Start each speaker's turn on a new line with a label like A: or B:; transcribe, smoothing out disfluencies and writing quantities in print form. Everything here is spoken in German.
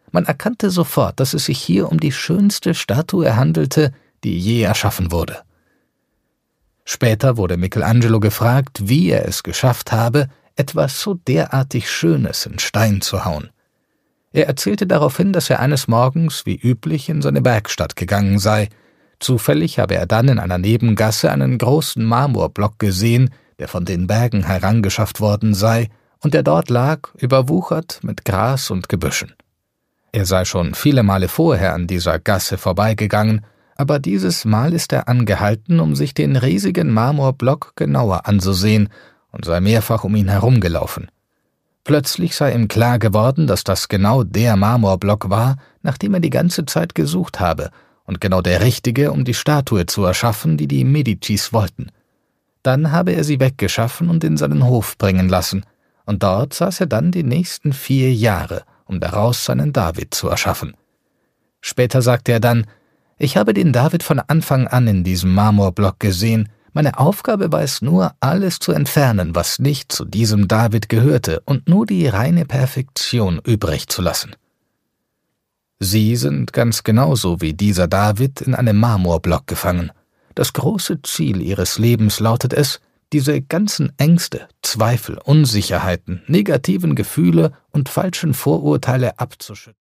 A: Man erkannte sofort, dass es sich hier um die schönste Statue handelte, die je erschaffen wurde. Später wurde Michelangelo gefragt, wie er es geschafft habe, etwas so derartig Schönes in Stein zu hauen. Er erzählte daraufhin, dass er eines Morgens wie üblich in seine Werkstatt gegangen sei. Zufällig habe er dann in einer Nebengasse einen großen Marmorblock gesehen, der von den Bergen herangeschafft worden sei und der dort lag, überwuchert mit Gras und Gebüschen. Er sei schon viele Male vorher an dieser Gasse vorbeigegangen, aber dieses Mal ist er angehalten, um sich den riesigen Marmorblock genauer anzusehen, und sei mehrfach um ihn herumgelaufen. Plötzlich sei ihm klar geworden, dass das genau der Marmorblock war, nach dem er die ganze Zeit gesucht habe, und genau der richtige, um die Statue zu erschaffen, die die Medicis wollten. Dann habe er sie weggeschaffen und in seinen Hof bringen lassen, und dort saß er dann die nächsten 4 Jahre, um daraus seinen David zu erschaffen. Später sagte er dann: »Ich habe den David von Anfang an in diesem Marmorblock gesehen. Meine Aufgabe war es nur, alles zu entfernen, was nicht zu diesem David gehörte, und nur die reine Perfektion übrig zu lassen.« Sie sind ganz genauso wie dieser David in einem Marmorblock gefangen. Das große Ziel ihres Lebens lautet es, diese ganzen Ängste, Zweifel, Unsicherheiten, negativen Gefühle und falschen Vorurteile abzuschütteln.